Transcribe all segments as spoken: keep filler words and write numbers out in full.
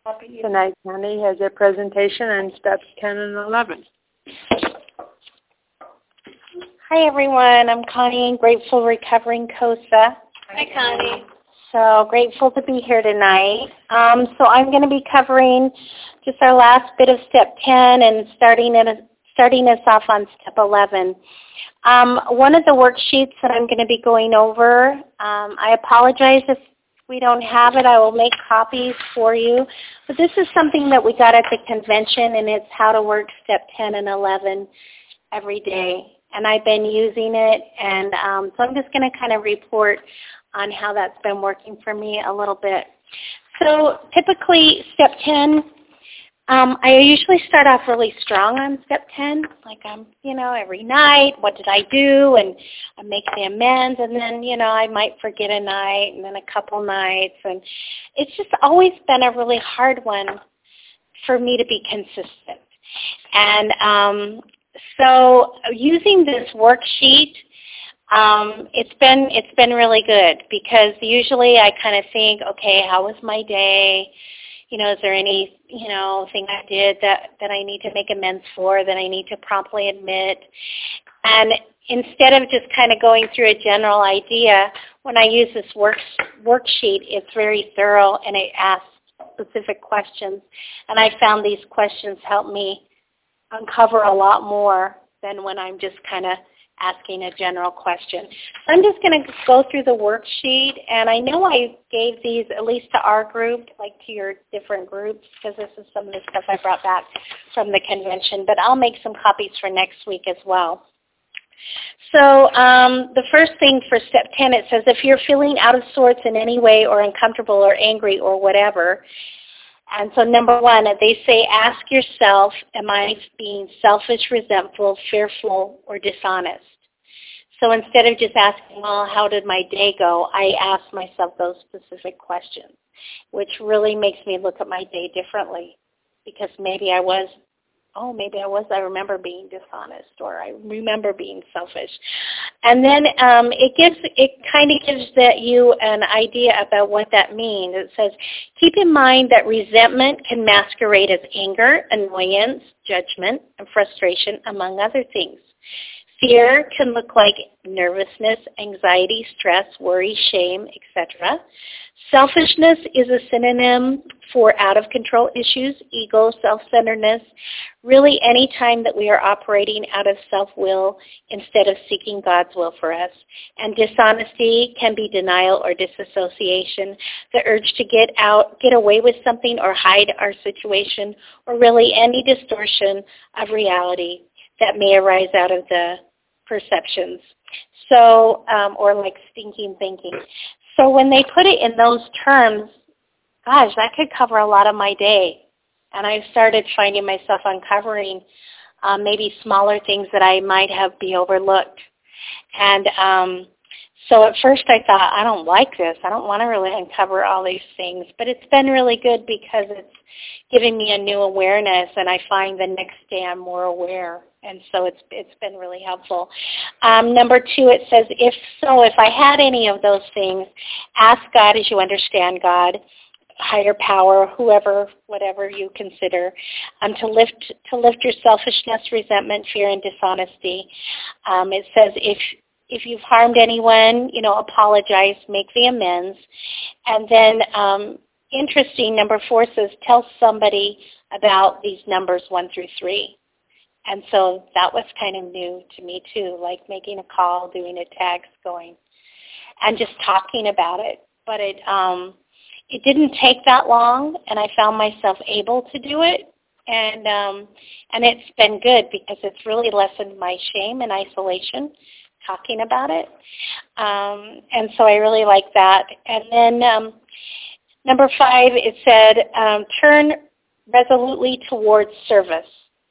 Tonight, Connie has a presentation on steps ten and eleven. Hi, everyone. I'm Connie, Grateful Recovering COSA. Hi, Connie. So grateful to be here tonight. Um, so I'm going to be covering just our last bit of step ten and starting in a, starting us off on step eleven. Um, one of the worksheets that I'm going to be going over, um, I apologize if we don't have it. I will make copies for you. But this is something that we got at the convention, and it's how to work step ten and eleven every day. And I've been using it, and um, so I'm just going to kind of report on how that's been working for me a little bit. So typically, step ten, um, I usually start off really strong on step ten, like I'm, you know, every night, what did I do, and I make the amends, and then, you know, I might forget a night, and then a couple nights, and it's just always been a really hard one for me to be consistent. And um, so using this worksheet, Um, it's been it's been really good because usually I kind of think, okay, how was my day? You know, is there any you know thing I did that that I need to make amends for, that I need to promptly admit? And instead of just kind of going through a general idea, when I use this work worksheet, it's very thorough and it asks specific questions. And I found these questions help me uncover a lot more than when I'm just kind of asking a general question. So I'm just going to go through the worksheet, and I know I gave these at least to our group, like to your different groups, because this is some of the stuff I brought back from the convention, but I'll make some copies for next week as well. So um, the first thing for step ten, it says if you're feeling out of sorts in any way or uncomfortable or angry or whatever, and so number one, they say ask yourself, am I being selfish, resentful, fearful, or dishonest? So instead of just asking, well, how did my day go, I ask myself those specific questions, which really makes me look at my day differently because maybe I was, oh, maybe I was, I remember being dishonest or I remember being selfish. And then um, it gives, it kind of gives that you an idea about what that means. It says, keep in mind that resentment can masquerade as anger, annoyance, judgment, and frustration, among other things. Fear can look like nervousness, anxiety, stress, worry, shame, et cetera. Selfishness is a synonym for out-of-control issues, ego, self-centeredness, really any time that we are operating out of self-will instead of seeking God's will for us. And dishonesty can be denial or disassociation, the urge to get out, get away with something or hide our situation, or really any distortion of reality that may arise out of the perceptions. So, um, or like stinking thinking. So when they put it in those terms, gosh, that could cover a lot of my day. And I started finding myself uncovering um, maybe smaller things that I might have be overlooked. And um, so at first I thought, I don't like this. I don't want to really uncover all these things. But it's been really good because it's giving me a new awareness, and I find the next day I'm more aware. And so it's it's been really helpful. Um, number two, it says, if so, if I had any of those things, ask God as you understand God, higher power, whoever, whatever you consider, um, to lift to lift your selfishness, resentment, fear, and dishonesty. Um, it says if if you've harmed anyone, you know, apologize, make the amends. And then um, interesting, number four says tell somebody about these numbers one through three. And so that was kind of new to me too, like making a call, doing a text, going, and just talking about it. But it um, it didn't take that long, and I found myself able to do it. And um, and it's been good because it's really lessened my shame and isolation, talking about it. Um, and so I really like that. And then um, number five, it said um, turn resolutely towards service.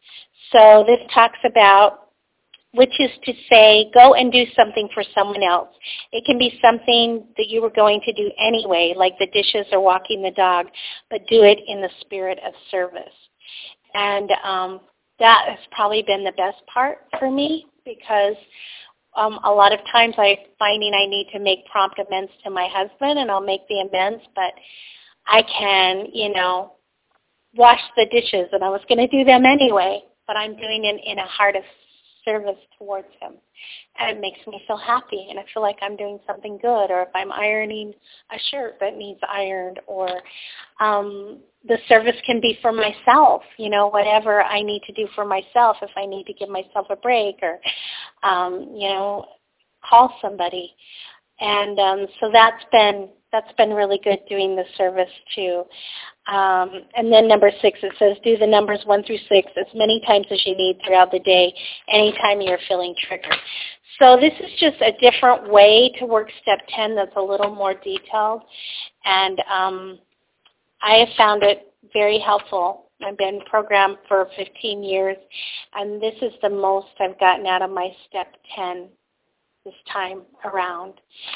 So this talks about, which is to say, go and do something for someone else. It can be something that you were going to do anyway, like the dishes or walking the dog, but do it in the spirit of service. And um, that has probably been the best part for me because um, a lot of times I'm finding I need to make prompt amends to my husband, and I'll make the amends, but I can, you know, wash the dishes, and I was going to do them anyway, but I'm doing it in a heart of service towards him. And it makes me feel happy, and I feel like I'm doing something good. Or if I'm ironing a shirt that needs ironed, or um, the service can be for myself, you know, whatever I need to do for myself, if I need to give myself a break or, um, you know, call somebody. And um, so that's been that's been really good, doing the service too. Um, and then number six, it says do the numbers one through six as many times as you need throughout the day, anytime you're feeling triggered. So this is just a different way to work step ten that's a little more detailed. And um, I have found it very helpful. I've been programmed for fifteen years, and this is the most I've gotten out of my step ten this time around.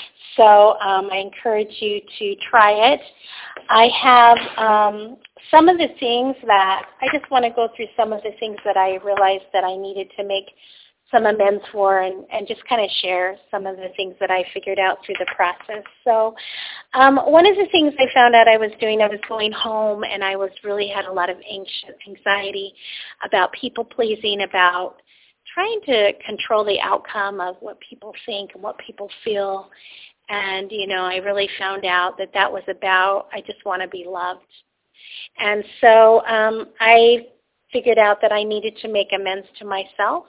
So um, I encourage you to try it. I have um, some of the things that, I just want to go through some of the things that I realized that I needed to make some amends for, and, and just kind of share some of the things that I figured out through the process. So um, one of the things I found out I was doing, I was going home and I was really had a lot of anxious, anxiety about people pleasing, about trying to control the outcome of what people think and what people feel. And, you know, I really found out that that was about, I just want to be loved. And so um, I figured out that I needed to make amends to myself.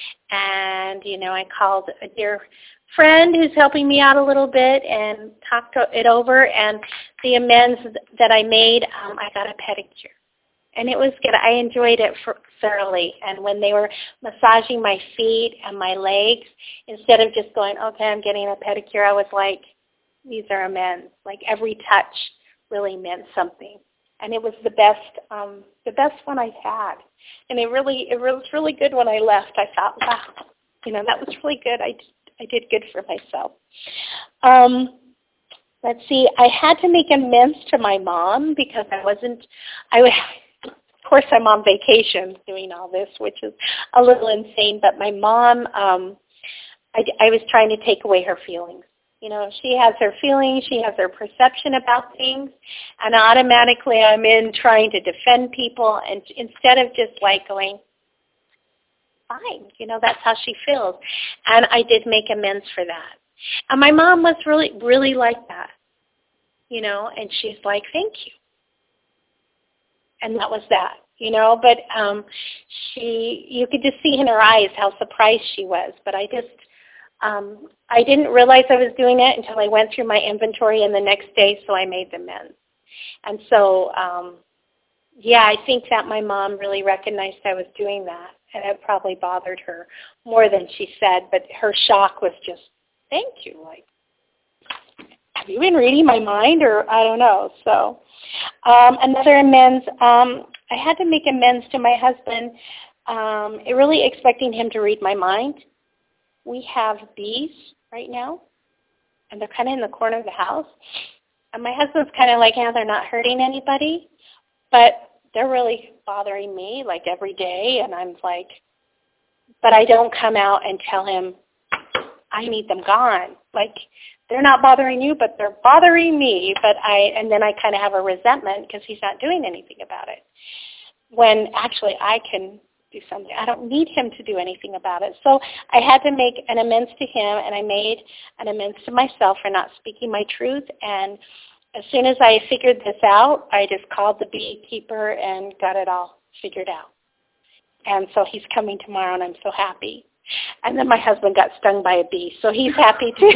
And, you know, I called a dear friend who's helping me out a little bit and talked it over. And the amends that I made, um, I got a pedicure. And it was good. I enjoyed it for, thoroughly. And when they were massaging my feet and my legs, instead of just going, okay, I'm getting a pedicure, I was like, these are amends. Like every touch really meant something. And it was the best, um, the best one I've had. And it really, it was really good when I left. I thought, wow, you know, that was really good. I, I did good for myself. Um, let's see. I had to make amends to my mom because I wasn't, I was, of course, I'm on vacation doing all this, which is a little insane. But my mom, um, I, I was trying to take away her feelings. You know, she has her feelings, she has her perception about things, and automatically I'm in trying to defend people, and instead of just like going, fine, you know, that's how she feels. And I did make amends for that. And my mom was really, really like that, you know, and she's like, thank you. And that was that, you know, but um, she, you could just see in her eyes how surprised she was. But I just, um, I didn't realize I was doing it until I went through my inventory and the next day, so I made the amends. And so, um, yeah, I think that my mom really recognized I was doing that, and it probably bothered her more than she said, but her shock was just, thank you, like, have you been reading my mind, or I don't know. So um, another amends, um, I had to make amends to my husband, um, really expecting him to read my mind. We have bees right now, and they're kind of in the corner of the house. And my husband's kind of like, yeah, they're not hurting anybody, but they're really bothering me like every day. And I'm like, but I don't come out and tell him I need them gone. Like, they're not bothering you, but they're bothering me. But I, and then I kind of have a resentment because he's not doing anything about it. When actually I can do something. I don't need him to do anything about it. So I had to make an amends to him, and I made an amends to myself for not speaking my truth. And as soon as I figured this out, I just called the beekeeper and got it all figured out. And so he's coming tomorrow, and I'm so happy. And then my husband got stung by a bee, so he's happy too.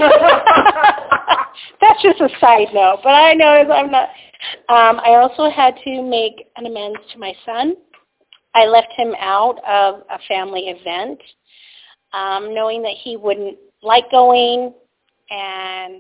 That's just a side note, but I know I'm not. Um, I also had to make an amends to my son. I left him out of a family event, um, knowing that he wouldn't like going, and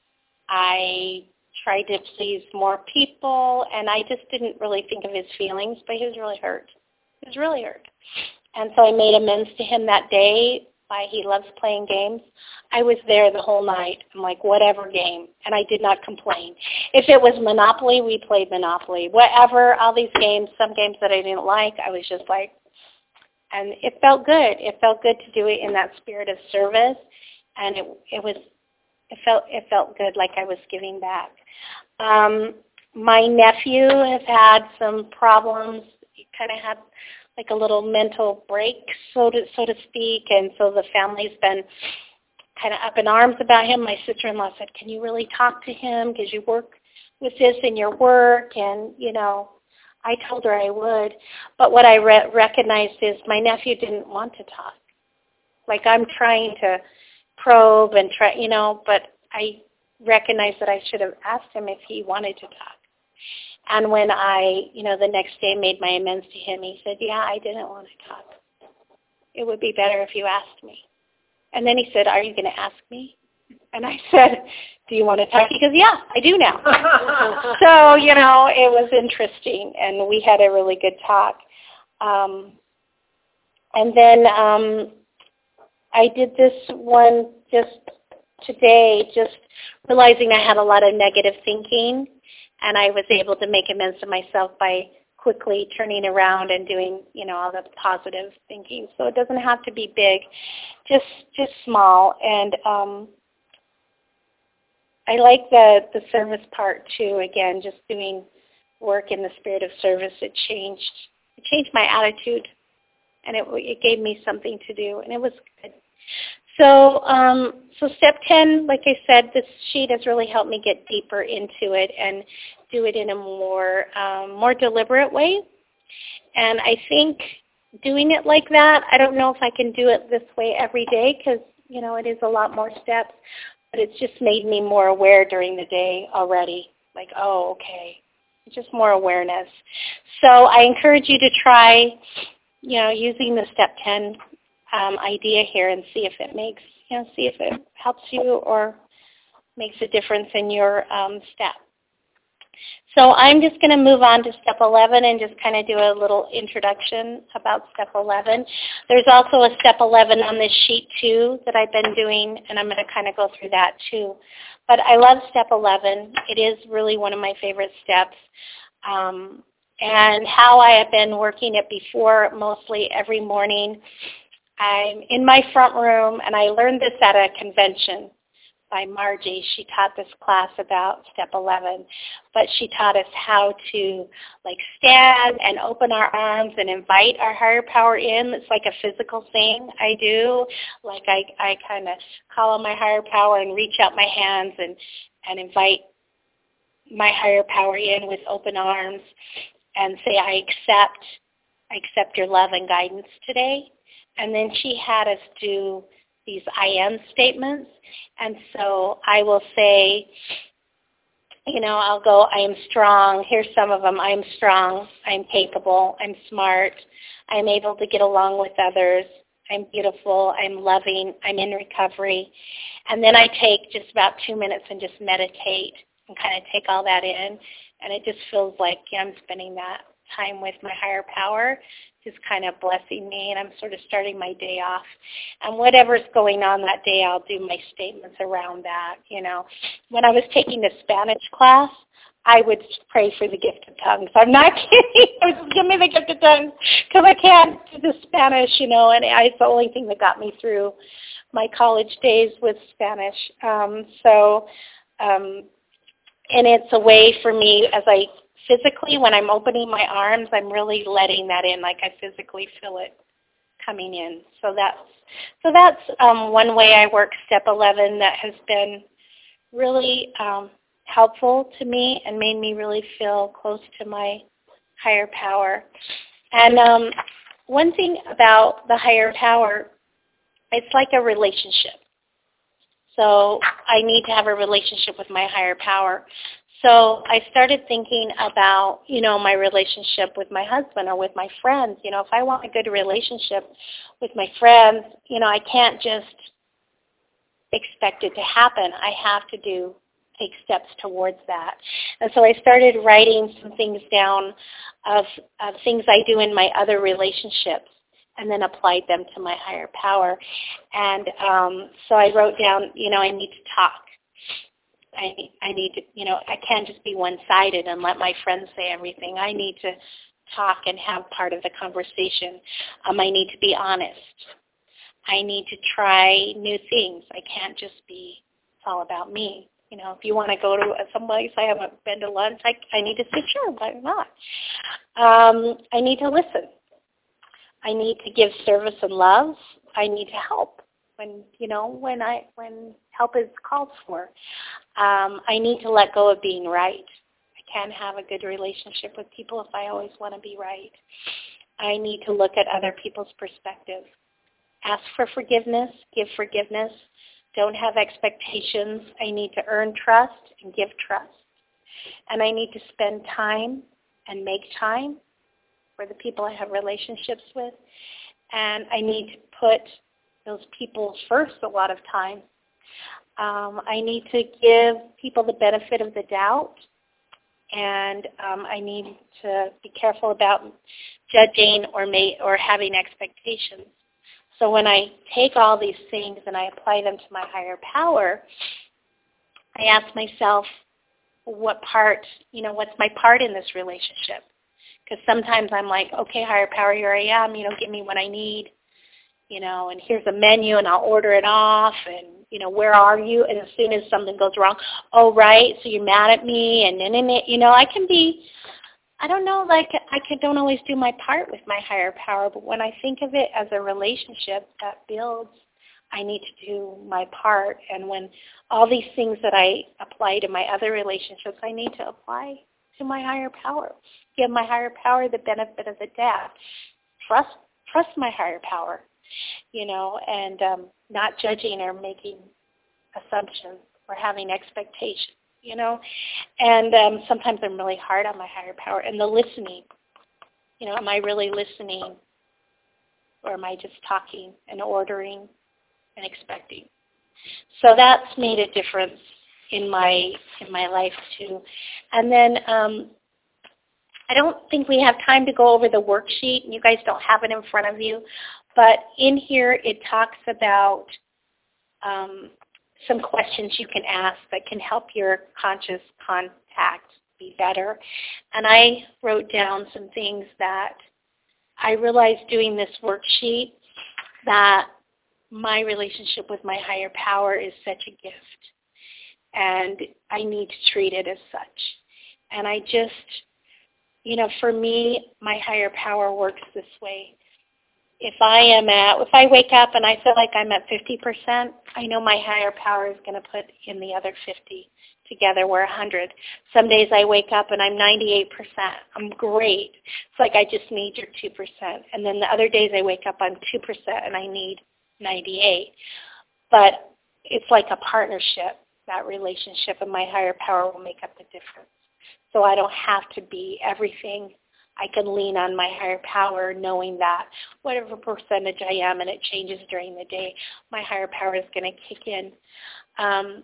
I tried to please more people, and I just didn't really think of his feelings, but he was really hurt. He was really hurt. And so I made amends to him that day. Why he loves playing games. I was there the whole night. I'm like, whatever game. And I did not complain. If it was Monopoly, we played Monopoly. Whatever, all these games, some games that I didn't like, I was just like, and it felt good. It felt good to do it in that spirit of service. And it it was, it felt, it felt good, like I was giving back. Um, my nephew has had some problems. He kind of had like a little mental break, so to so to speak, and so the family's been kind of up in arms about him. My sister-in-law said, "Can you really talk to him? Because you work with this in your work," and you know, I told her I would. But what I re- recognized is my nephew didn't want to talk. Like I'm trying to probe and try, you know, but I recognized that I should have asked him if he wanted to talk. And when I, you know, the next day made my amends to him, he said, "Yeah, I didn't want to talk. It would be better if you asked me." And then he said, "Are you going to ask me?" And I said, "Do you want to talk?" He goes, "Yeah, I do now." So, you know, it was interesting, and we had a really good talk. Um, and then um, I did this one just today, just realizing I had a lot of negative thinking, and I was able to make amends to myself by quickly turning around and doing, you know, all the positive thinking. So it doesn't have to be big, just just small. And um, I like the, the service part too. Again, just doing work in the spirit of service. It changed it changed my attitude, and it it gave me something to do, and it was good. So, um, so step ten, like I said, this sheet has really helped me get deeper into it and do it in a more um, more deliberate way. And I think doing it like that, I don't know if I can do it this way every day because, you know, it is a lot more steps, but it's just made me more aware during the day already. Like, oh, okay, just more awareness. So I encourage you to try, you know, using the step ten Um, idea here and see if it makes, you know, see if it helps you or makes a difference in your um, step. So I'm just going to move on to step eleven and just kind of do a little introduction about step eleven. There's also a step eleven on this sheet too that I've been doing, and I'm going to kind of go through that too. But I love step eleven. It is really one of my favorite steps. Um, and how I have been working it before, mostly every morning, I'm in my front room, and I learned this at a convention by Margie. She taught this class about step eleven, but she taught us how to like stand and open our arms and invite our higher power in. It's like a physical thing I do. Like I, I kind of call on my higher power and reach out my hands and, and invite my higher power in with open arms and say, I accept, I accept your love and guidance today. And then she had us do these I am statements. And so I will say, you know, I'll go, I am strong. Here's some of them. I am strong. I'm capable. I'm smart. I'm able to get along with others. I'm beautiful. I'm loving. I'm in recovery. And then I take just about two minutes and just meditate and kind of take all that in. And it just feels like, yeah, I'm spending that time with my higher power, just kind of blessing me, and I'm sort of starting my day off. And whatever's going on that day, I'll do my statements around that, you know. When I was taking the Spanish class, I would pray for the gift of tongues. I'm not kidding. I was, give me the gift of tongues because I can't do the Spanish, you know, and it's the only thing that got me through my college days with Spanish. Um, so, um, and it's a way for me as I physically, when I'm opening my arms, I'm really letting that in, like I physically feel it coming in. So that's so that's um, one way I work step eleven that has been really um, helpful to me and made me really feel close to my higher power. And um, one thing about the higher power, it's like a relationship. So I need to have a relationship with my higher power. So I started thinking about, you know, my relationship with my husband or with my friends. You know, if I want a good relationship with my friends, you know, I can't just expect it to happen. I have to do, take steps towards that. And so I started writing some things down of, of things I do in my other relationships and then applied them to my higher power. And um, so I wrote down, you know, I need to talk. I, I need to, you know, I can't just be one-sided and let my friends say everything. I need to talk and have part of the conversation. Um, I need to be honest. I need to try new things. I can't just be, it's all about me. You know, if you want to go to some place I haven't been to lunch, I, I need to say, sure, why not? Um, I need to listen. I need to give service and love. I need to help when, you know, when I when help is called for. Um, I need to let go of being right. I can't have a good relationship with people if I always want to be right. I need to look at other people's perspective. Ask for forgiveness, give forgiveness. Don't have expectations. I need to earn trust and give trust. And I need to spend time and make time for the people I have relationships with. And I need to put those people first a lot of time. Um, I need to give people the benefit of the doubt. And um, I need to be careful about judging or, may, or having expectations. So when I take all these things and I apply them to my higher power, I ask myself, what part, you know, what's my part in this relationship? Because sometimes I'm like, okay, higher power, here I am, you know, give me what I need, you know, and here's a menu and I'll order it off, and, you know, where are you? And as soon as something goes wrong, oh, right, so you're mad at me, and then, you know, I can be, I don't know, like I could, don't always do my part with my higher power, but when I think of it as a relationship that builds, I need to do my part. And when all these things that I apply to my other relationships, I need to apply to my higher power. Give my higher power the benefit of the doubt. Trust, trust my higher power, you know, and um, not judging or making assumptions or having expectations. You know, and um, sometimes I'm really hard on my higher power. And the listening, you know, am I really listening, or am I just talking and ordering and expecting? So that's made a difference in my in my life too. And then um, I don't think we have time to go over the worksheet, and you guys don't have it in front of you, but in here it talks about um, some questions you can ask that can help your conscious contact be better. And I wrote down some things that I realized doing this worksheet, that my relationship with my higher power is such a gift, and I need to treat it as such. And I just, you know, for me, my higher power works this way. If I am at, if I wake up and I feel like I'm at fifty percent, I know my higher power is going to put in the other fifty. Together we're one hundred. Some days I wake up and I'm ninety-eight percent. I'm great. It's like I just need your two percent. And then the other days I wake up, I'm two percent and I need ninety-eight. But it's like a partnership, that relationship, and my higher power will make up the difference. So I don't have to be everything. I can lean on my higher power, knowing that whatever percentage I am, and it changes during the day, my higher power is going to kick in. Um,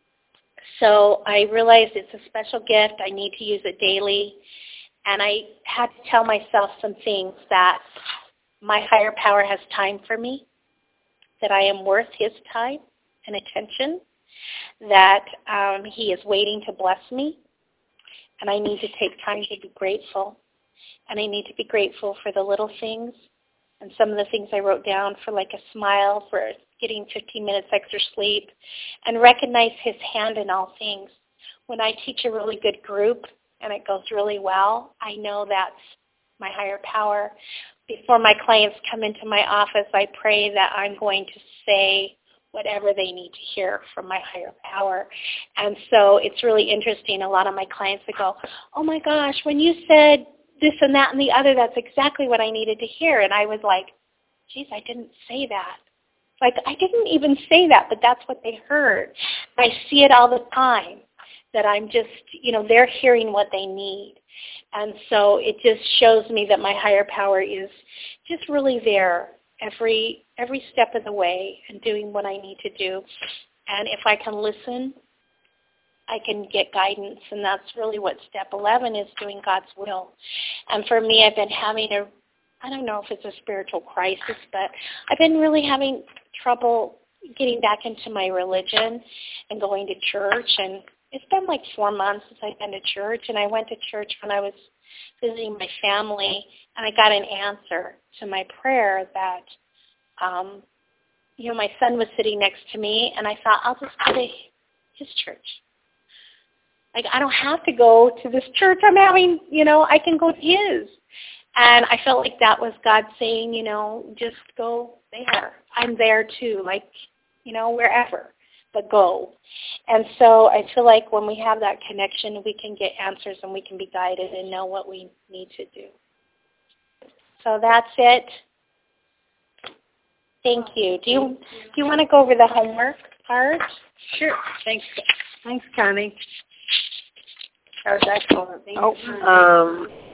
so I realized it's a special gift. I need to use it daily. And I had to tell myself some things, that my higher power has time for me, that I am worth his time and attention, that um, he is waiting to bless me, and I need to take time to be grateful. And I need to be grateful for the little things, and some of the things I wrote down, for like a smile, for getting fifteen minutes extra sleep, and recognize his hand in all things. When I teach a really good group and it goes really well, I know that's my higher power. Before my clients come into my office, I pray that I'm going to say whatever they need to hear from my higher power. And so it's really interesting. A lot of my clients would go, oh my gosh, when you said this and that and the other, that's exactly what I needed to hear. And I was like, geez, I didn't say that. Like, I didn't even say that, but that's what they heard. I see it all the time, that I'm just, you know, they're hearing what they need. And so it just shows me that my higher power is just really there every every step of the way and doing what I need to do. And if I can listen, I can get guidance, and that's really what step eleven is, doing God's will. And for me, I've been having a, I don't know if it's a spiritual crisis, but I've been really having trouble getting back into my religion and going to church. And it's been like four months since I've been to church, and I went to church when I was visiting my family, and I got an answer to my prayer that, um, you know, my son was sitting next to me, and I thought, I'll just go to his church. Like, I don't have to go to this church I'm having, you know, I can go to his. And I felt like that was God saying, you know, just go there. I'm there too, like, you know, wherever, but go. And so I feel like when we have that connection, we can get answers and we can be guided and know what we need to do. So that's it. Thank you. Do you, do you want to go over the homework part? Sure. Thanks. Thanks, Connie. That was excellent. Thank you. Oh, um,